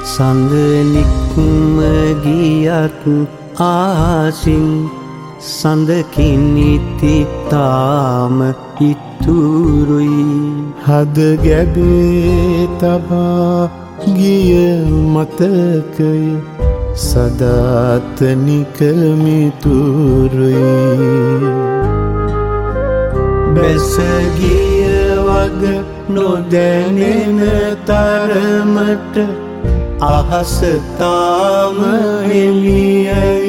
සඳ නික්ම ගියත් ආසින් සඳකින් ඉති තාම ඉතුරුයි. හද ගැබේ තබා ගිය මතකය සදාතනික මිතුරුයි. බැසගිය වග නොදැනෙන තරමට අහස තාම එළියයි.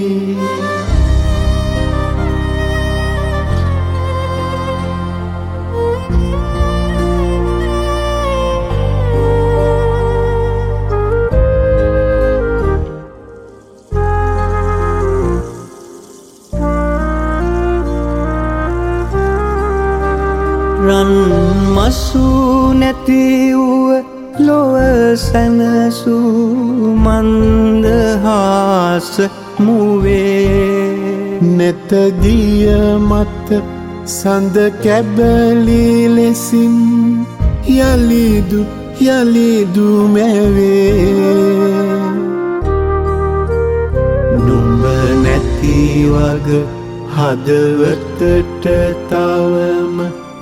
රන් මසු නැති වූ ලොව සැනසූ මන්දහාස මුවේ. නැතදිය මත සඳ කැබලි ලෙසින් යලිදු මැවේ. නුඹ නැති වග හදවතට තවම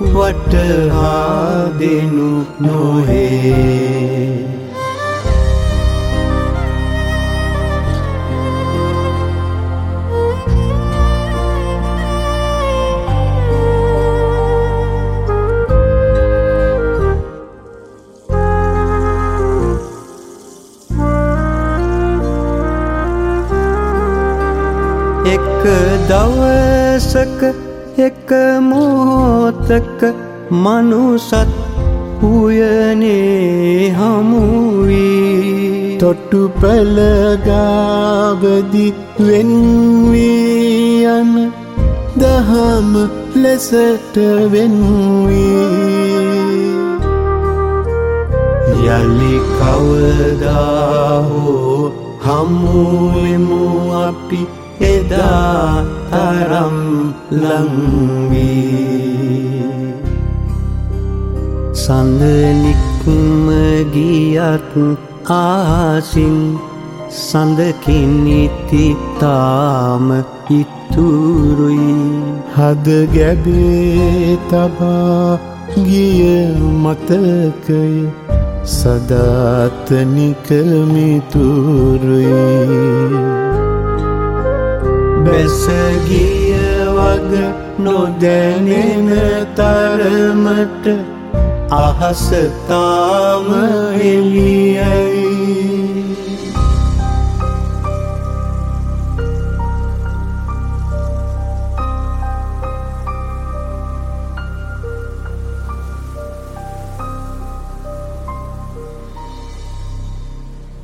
වටහා දෙනු නොහේ. එක දවසක එක මොහොතක මනුසත් උයනේ හමුවී. තොටුපළ ගාවදි වෙන්වී යන දහම ලෙසට වෙන්වී. යලි කවදා හෝ හමුවෙමු අපි එදා තරම් ලංවී. සඳ නික්ම ගියත් ආසින් සඳකින් ඉති තාම ඉතුරුයි. හද ගැබේ තබා ගිය මතකය සදාතනික මිතුරුයි. බැසගිය වග නොදැනෙන තරමට අහස තාම එළියයි.